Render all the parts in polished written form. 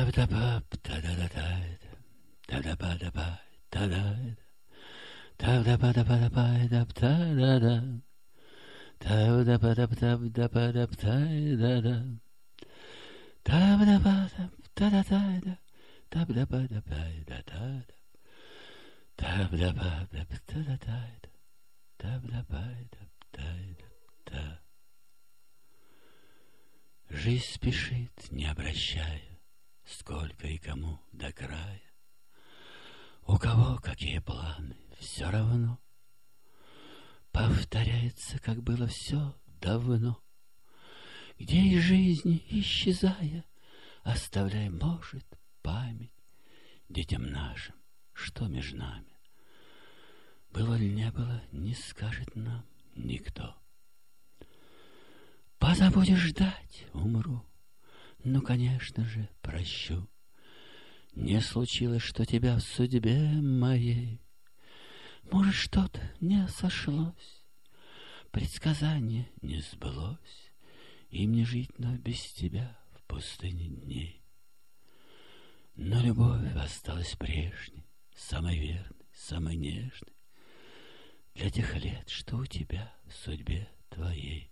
Та-да-па-па, та-да-да-та-да, та-да-па-да-па, та-да, та-да-па-да-па-да-па-да-та-да-да, та-да-па-да-па-да-па-да-та-да-да, та-да-па-да-та-да-та-да, та-да-па-да-па-да-та-да, та-да-па-да-та-да-та-да, та-да-па-да-та-да-та. Жизнь спешит, не обращая, сколько и кому до края. У кого какие планы, все равно. Повторяется, как было все давно. Где из жизни, исчезая, оставляй, может, память детям нашим, что между нами. Было ли не было, не скажет нам никто. Позабудешь ждать, умру. Ну, конечно же, прощу. Не случилось, что тебя в судьбе моей. Может, что-то не сошлось, предсказание не сбылось, и мне жить, но без тебя в пустыне дней. Но любовь осталась прежней, самой верной, самой нежной, для тех лет, что у тебя в судьбе твоей.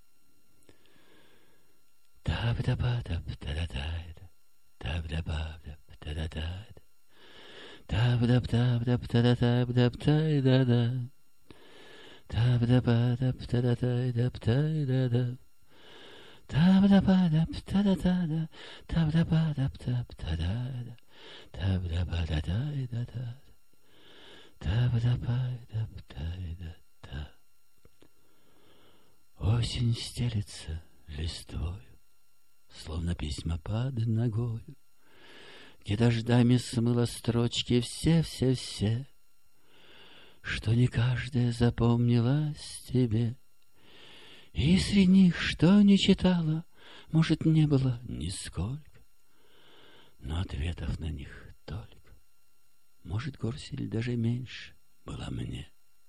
Та-да-па-да-та-да-та-да, та-да-па-да-та-да-та-да, та-да-па-да-та-да-та-да-та-да, та-да-па-да-та-да-та-да-та-да, та-да-па-да-та-да-та-да, та-да-па-да-та-да-та-да, та-да-па-да-та-да-та, та-да-па-да-та-да-та. Осень стелется листвою, словно письма под ногою, где дождями смыло строчки все, что не каждая запомнилась тебе. И среди них, что не читала, может, не было нисколько, но ответов на них только. Может, горсть или даже меньше была мне.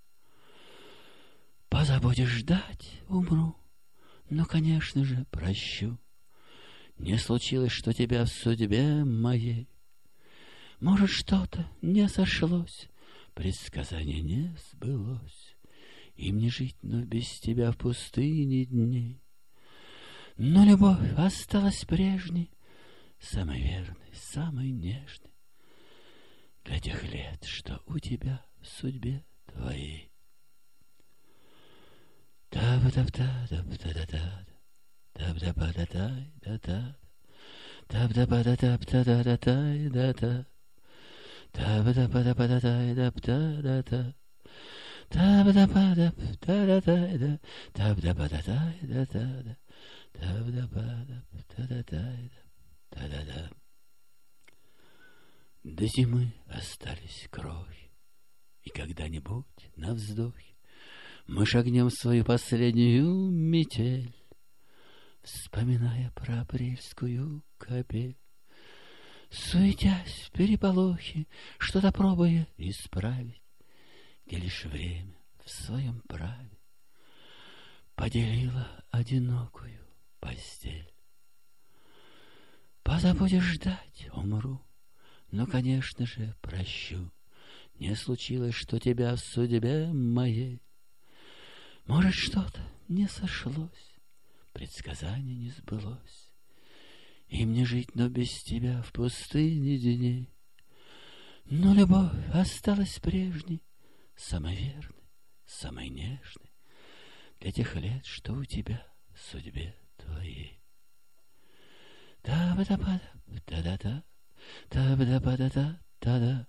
Позабудешь ждать, умру, но, конечно же, прощу. Не случилось, что тебя в судьбе моей. Может, что-то не сошлось, предсказание не сбылось, и мне жить, но без тебя в пустыне дней. Но любовь осталась прежней, самой верной, самой нежной, для тех лет, что у тебя в судьбе твоей. Та-ба-та-та-та-та-та-та, та-ба-та-та-та-та-та, та-ба-та-та-та-та-та-та-та, та-ба-та-та-та-та-та-та-та, та-ба-та-та-та-та-та-та, та-ба-та-та-та-та-та-та, та-ба-та-та-та-та-та-та. До зимы остались крохи, и когда-нибудь на вздохе мы шагнем в свою последнюю метель, вспоминая про апрельскую капель, суетясь в переполохе, что-то пробуя исправить, где лишь время в своем праве поделило одинокую постель. Позабудешь ждать, умру, но, конечно же, прощу. Не случилось, что тебя в судьбе моей. Может, что-то не сошлось, предсказание не сбылось, и мне жить, но без тебя в пустыне дней. Но любовь осталась прежней, самой верной, самой нежной, для тех лет, что у тебя в судьбе твоей. Та-ба-да-па-да-та-да-та, та-ба-да-па-да-та-та-да,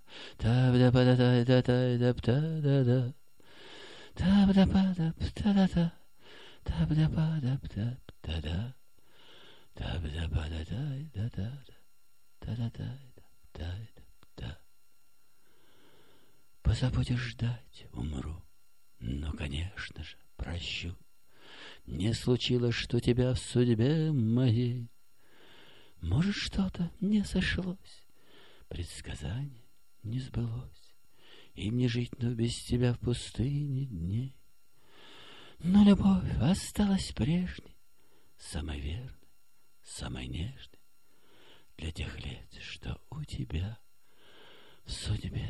та-ба-да-па-да-та-да-та-да-да, та-ба-да-па-да-та-да-та, та-ба-да-па-да-та-да, та-ба-да-па-да-та-да-та, та-да-та-да-та-да. Позабудешь ждать, умру, но, конечно же, прощу. Не случилось, что тебя в судьбе моей. Может, что-то не сошлось, предсказание не сбылось, и мне жить, но без тебя в пустыне дней. Но любовь осталась прежней, самой верной, самой нежной, для тех лет, что у тебя в судьбе.